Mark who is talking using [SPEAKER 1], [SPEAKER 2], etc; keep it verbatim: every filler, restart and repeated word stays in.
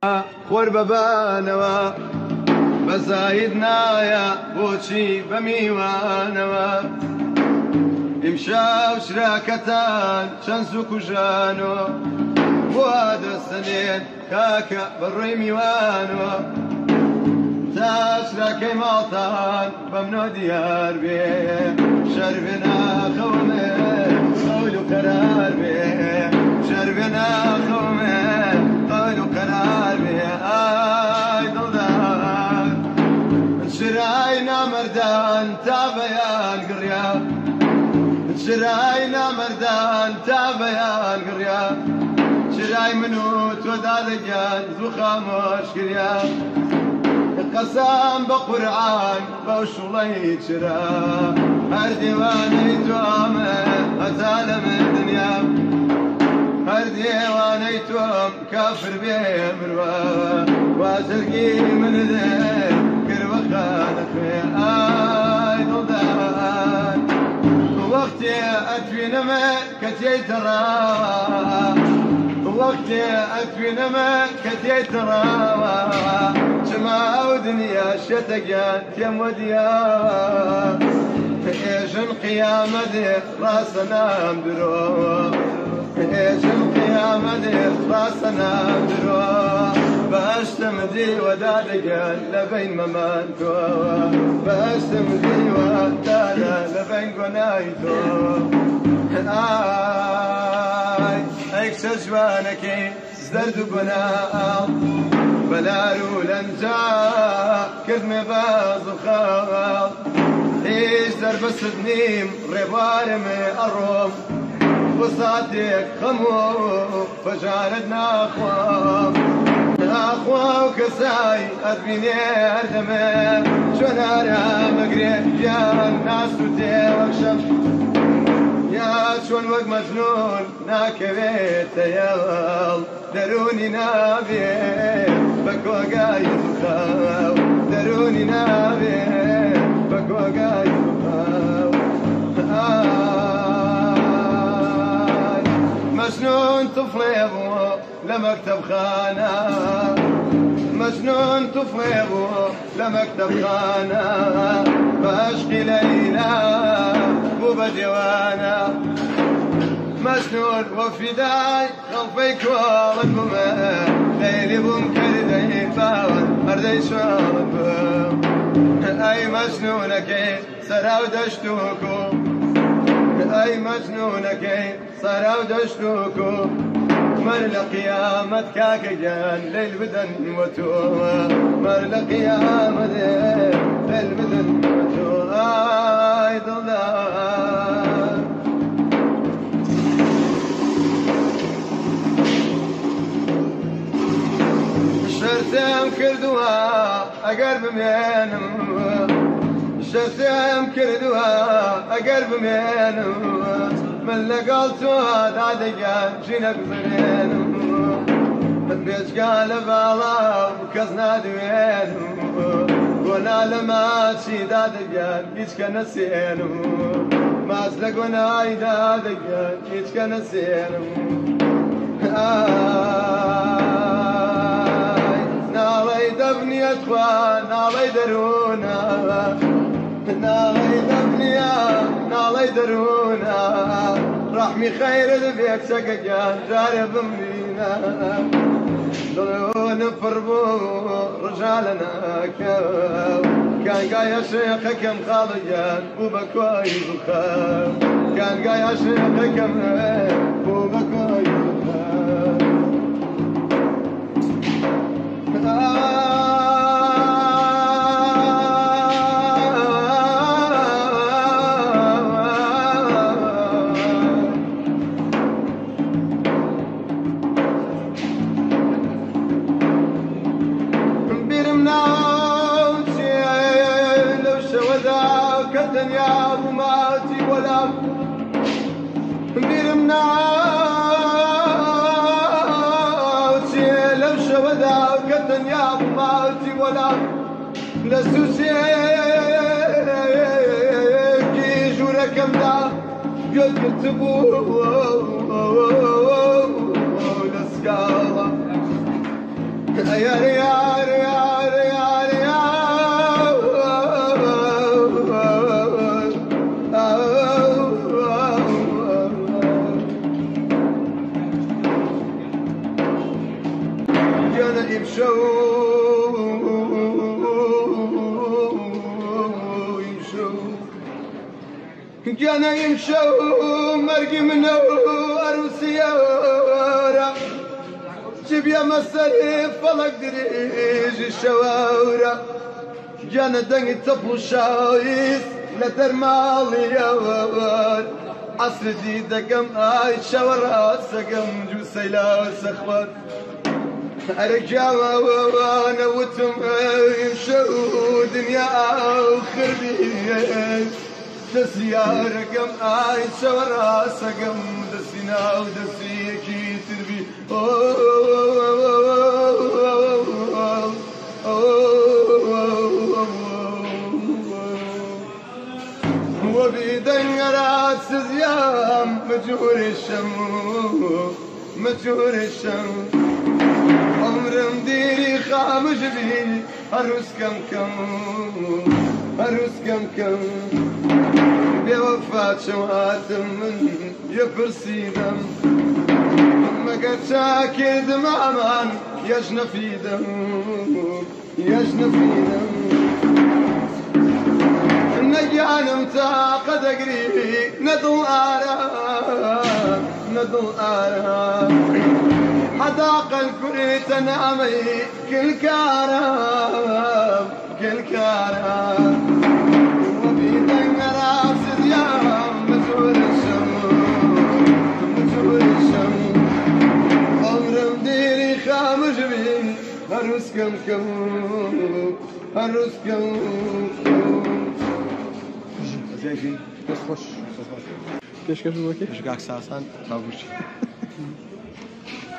[SPEAKER 1] خۆر بەبانەوە بەزاید نایە بۆچی بەمیوانەوە ئیمشاو شراکەتان چەند زوو کوژانۆ بۆ دەستەنێن کاکە بەڕووی میوانەوە تا شراکەی ماڵتان بەمنۆ دیار بێ شەر بێ ناخەومێ قەول و قەرار بێ شەر بێ ناخەومێ قەول و قەرار بێ ئای دڵدار شرای نامەردان تا بەیان گڕیا شرای نامەردان تا بەیان گڕیا شرای من و تۆ دادەگیان زوو خامۆش کریا قەسام بە قورعان بەو شوڵەی چرا هەر دیوانەی تۆمە هەتا لەمە دنیا هەر دیوانەی تۆم کافر بێ مروە وازرگی من دێ کردوە خانەخوێ ئای دڵدار وەختێ ئەتوێنەمە کە تێیتەڕاوە وەختێ ئەتوێنەمە کە تێیتەڕاوە چما ئەو دنیا شێتەگیان تێم وەدیاوە ئێژن قیامەتێ ڕاستە نام درۆ ئێژن قیامەتێ ڕاستە نام درۆ بەهەشتم دیوەدا دەگەن لە بین مەمان تۆوە بەهەشتم دیوەدادا لە بین گۆنای تۆ ئای ئەی کچە جوانەکەی زەرد و گۆناو بەلار و لەنجا کردمێ باز و خاڵ هیچ دەربەست نیم ڕێبوارمێ ئەڕۆم بۆ ساتێک خەم و فەجارت ناخوام ناخوا و کەسای ئەتبینێ هەردەمێ چۆن ئارامەگرێ یان ناست و تێوەشەم یا چۆن وەک مەجنون ناکەوێتە یاڵ دەرونی نابێ بە کۆگای خاو دەرونی نابێ بە کۆگای خاو مەجنون توفڵێ بوو لە مەکتەبخانە مەجنون توفڵێ بوو لە مەکتەبخانە بە عەشقی لەیلا بوو بە دیوانە مەجنون وەفیدای خەڵفەی کۆڵت بوومە لەیلی بووم کردەی باوەن هەردەی شۆڵت بووم ئەی مەجنونەکەی سەرا و دەشت و کوو ئەی مەجنونەکەی سەرا و دەشت و کوو مەر لە قیامەت کاکەگیان لەیل بدەن وە تۆ مەر لە قیامەتێ لەیل بدەن وە تۆ ئای دڵدار شەرتم کردووە ئەگەر بمێنم شەرتم کردووە ئەگەر بمێنم من لەگەڵ تۆ دادەگیان ژینەک بمێنم من بێجگا لە باڵاو کەس نادوێنم گۆنا لە ماچی دادەگیان هیچکە نەسێنم ماچ لە گۆنای دادەگیان هیچکە نەسێنم ئای ناڵەی دەبنیەت خوا ناڵەی دەروونە ناڵەی دەبنیە ناڵەی دەروونە ڕەحمی خەیرت بێ کچەکەگیان جارێ بمبینە دڵێونە پڕ بوو ڕژا لە ناکەو کانگایە شێخەکەم خاڵەگیان بوو بە کۆی بخەو کانگایە شێخەکەم بوو بە کۆی بخەو دنیا بووماتی وەلام بیرم ناچێ لەو شەوەدا کە دنیا بووماتی وەلام لە سووسێکی ژوورەکەمدا گوێت گرتبوو لە سکاڵە يا ريال يا ريال يا جانا يمشوا يمشوا جانا يمشوا مرقي منه أروسيارة جيب يا مصاريف فلق دريج الشوارع جانا دني تبو شايس لترمال يوار عصر دي دقم آي شوارع سقم جو سيلا سخبر أرجع وانا وتم يمشوا دنيا آخر بيه دسيارة قم آي شوارع سقم دسينا ودسي كي تربي وبيدن راس زيام مجهور الشم مجهور الشم عمر مديري خامج بي هروس كم كم هروس كم كم بوفاة شوات من يبرسي دم ما قد شاكر دمامان يجنى في دم يجنى في دم نجان متى قد قريبي ندل آرام ندل آرام حداق الكري تنامي كل كارام كل كارام وبيدن راس ديام مزور الشم مزور الشم عمر مديري خامج بي هروس كم كم هروس كم
[SPEAKER 2] زي بس خوش كيش كيش بوكي؟
[SPEAKER 1] مش قاعد ساسان ما بوش